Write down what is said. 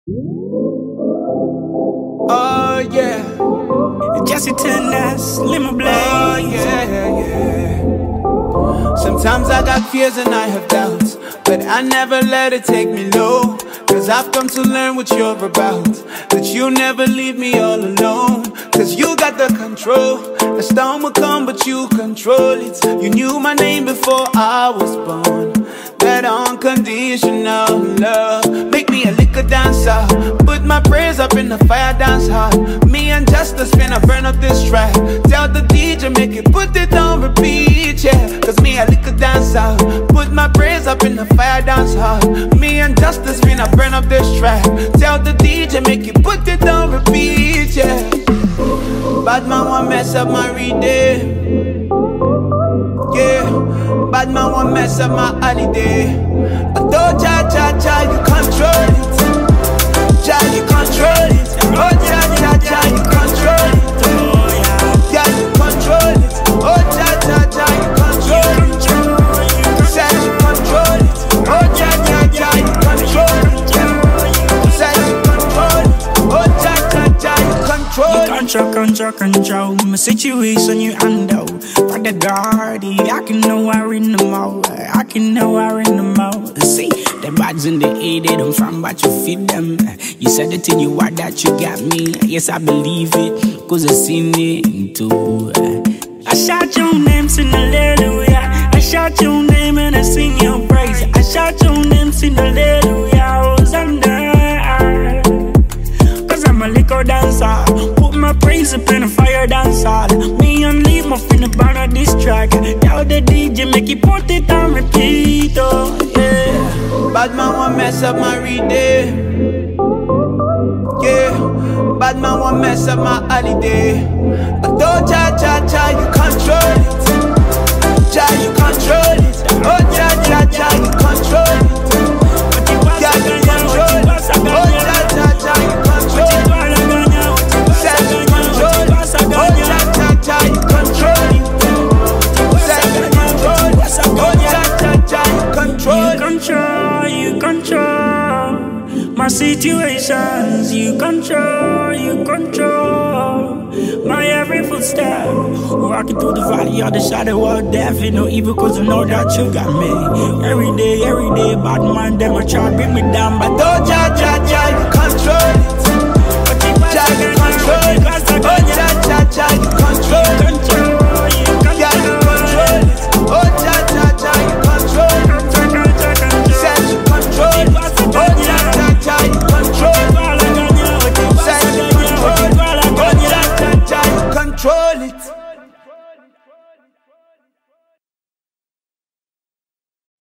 Oh yeah, Jesse Tennis, Limo Blaze. oh yeah. Sometimes I got fears and I have doubts, but I never let it take me low. Cause I've come to learn what you're about, that you never leave me all alone. Cause you got the control. The storm will come but you control it. You knew my name before I was born. That unconditional love. Make me a liquor dancer, put my prayers up in the fire dance hall. Me and Justice finna burn up this track. Tell the DJ make it put it on repeat, yeah. Cause me a liquor dancer, put my prayers up in the fire dance hall. Me and Justice finna burn up this track. Tell the DJ make it put it on repeat, yeah. Bad man won't mess up my reading, yeah. Bad man won't mess up my holiday. But don't you control it. Jah, you control it. Oh, Jah, you control it. Yeah, you control it. Oh, Jah, you control it. Say you control it. Oh, Jah, you control it. Say you control it. Oh, Jah, you control it. Control my situation you handle. For the dirty, I can know I in the mouth. I can know I in the mouth. See, the bags in the air, they don't from but you feed them. You said it in you are that you got me. Yes, I believe it, cause I seen it too. I shout your name, sing hallelujah. I shout your name and I sing your praise. I shout your name, sing hallelujah. Hosanna. Cause I'm a liquor dancer. Put my praise up in a fire dancer. Me and leave my finna burn on this track. Tell the DJ make it put it on repeat, oh yeah. Bad man won't mess up my reading, yeah. Bad man won't mess up my holiday. But don't you control it. Jah, you control it. Oh, Jah, you control it. Yeah, you control it. Oh, Jah, you control it. Say you control it. Oh, Jah, you control it. Say you control it. Oh, Jah, you control my situations. You control my every footstep. Walking through the valley of the shadow of death, you know, evil cause I know that you got me. Every day, bad man, them a try bring me down, but don't you control it. Jah, you control it. Oh, Jah, you control it. Yeah, you control it. Oh, Jah, you control it. Say you control it. Oh, Jah, you control it. Say you control it. Oh, Jah, you control it.